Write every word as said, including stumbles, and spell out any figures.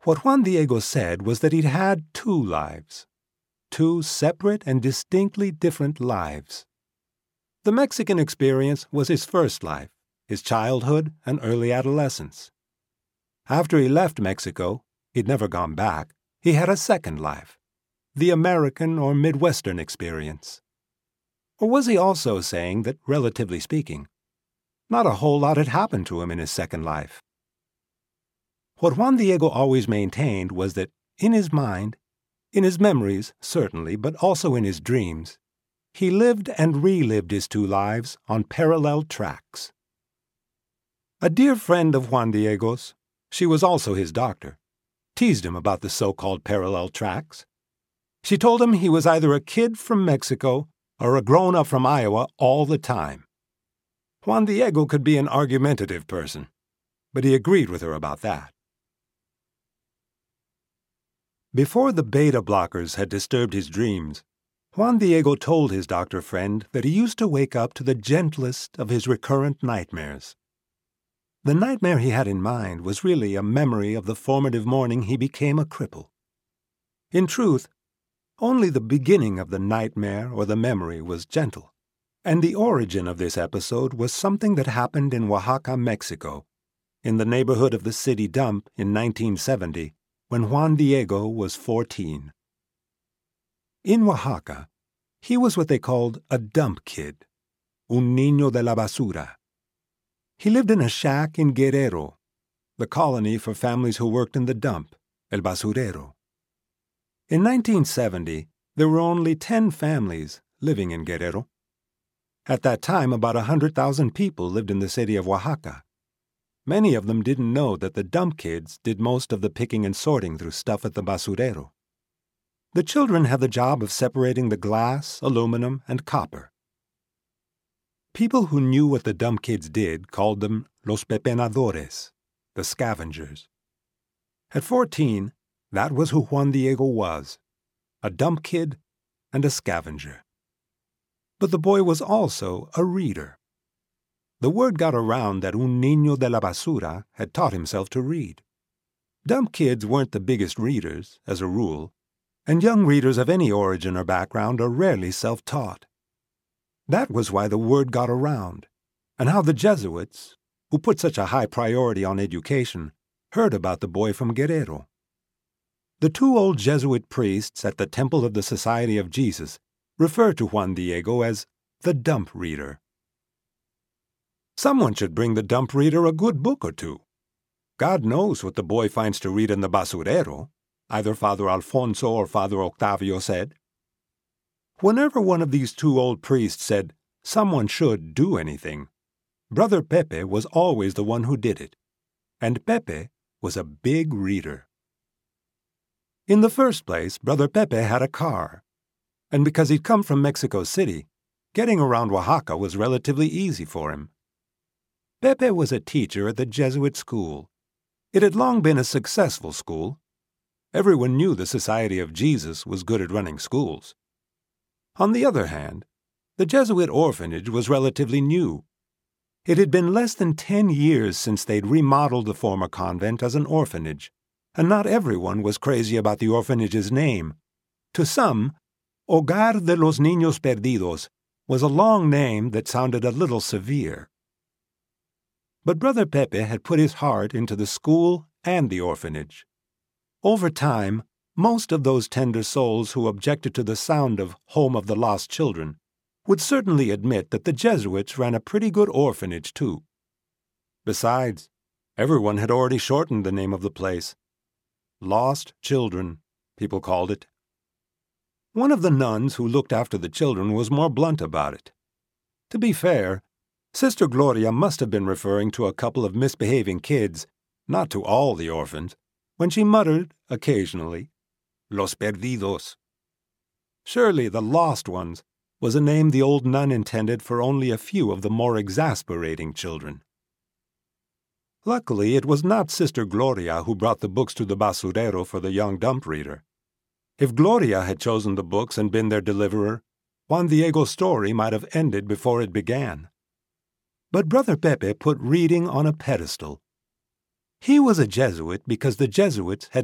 What Juan Diego said was that he'd had two lives, two separate and distinctly different lives. The Mexican experience was his first life, his childhood and early adolescence. After he left Mexico, he'd never gone back, he had a second life, the American or Midwestern experience. Or was he also saying that, relatively speaking, not a whole lot had happened to him in his second life? What Juan Diego always maintained was that, in his mind, in his memories, certainly, but also in his dreams, he lived and relived his two lives on parallel tracks. A dear friend of Juan Diego's, she was also his doctor, teased him about the so-called parallel tracks. She told him he was either a kid from Mexico or a grown-up from Iowa all the time. Juan Diego could be an argumentative person, but he agreed with her about that. Before the beta blockers had disturbed his dreams, Juan Diego told his doctor friend that he used to wake up to the gentlest of his recurrent nightmares. The nightmare he had in mind was really a memory of the formative morning he became a cripple. In truth, only the beginning of the nightmare or the memory was gentle, and the origin of this episode was something that happened in Oaxaca, Mexico, in the neighborhood of the city dump in nineteen seventy, when Juan Diego was fourteen. In Oaxaca, he was what they called a dump kid, un niño de la basura. He lived in a shack in Guerrero, the colony for families who worked in the dump, el basurero. In nineteen seventy, there were only ten families living in Guerrero. At that time, about one hundred thousand people lived in the city of Oaxaca. Many of them didn't know that the dump kids did most of the picking and sorting through stuff at the basurero. The children had the job of separating the glass, aluminum, and copper. People who knew what the dump kids did called them los pepenadores, the scavengers. At fourteen, that was who Juan Diego was, a dump kid and a scavenger. But the boy was also a reader. The word got around that un niño de la basura had taught himself to read. Dump kids weren't the biggest readers, as a rule, and young readers of any origin or background are rarely self-taught. That was why the word got around, and how the Jesuits, who put such a high priority on education, heard about the boy from Guerrero. The two old Jesuit priests at the Temple of the Society of Jesus refer to Juan Diego as the dump reader. Someone should bring the dump reader a good book or two. God knows what the boy finds to read in the basurero, either Father Alfonso or Father Octavio said. Whenever one of these two old priests said someone should do anything, Brother Pepe was always the one who did it, and Pepe was a big reader. In the first place, Brother Pepe had a car, and because he'd come from Mexico City, getting around Oaxaca was relatively easy for him. Pepe was a teacher at the Jesuit school. It had long been a successful school. Everyone knew the Society of Jesus was good at running schools. On the other hand, the Jesuit orphanage was relatively new. It had been less than ten years since they'd remodeled the former convent as an orphanage, and not everyone was crazy about the orphanage's name. To some, Hogar de los Niños Perdidos was a long name that sounded a little severe. But Brother Pepe had put his heart into the school and the orphanage. Over time, most of those tender souls who objected to the sound of Home of the Lost Children would certainly admit that the Jesuits ran a pretty good orphanage, too. Besides, everyone had already shortened the name of the place. Lost Children, people called it. One of the nuns who looked after the children was more blunt about it. To be fair, Sister Gloria must have been referring to a couple of misbehaving kids, not to all the orphans, when she muttered, occasionally, Los Perdidos. Surely the Lost Ones was a name the old nun intended for only a few of the more exasperating children. Luckily, it was not Sister Gloria who brought the books to the basurero for the young dump reader. If Gloria had chosen the books and been their deliverer, Juan Diego's story might have ended before it began. But Brother Pepe put reading on a pedestal. He was a Jesuit because the Jesuits had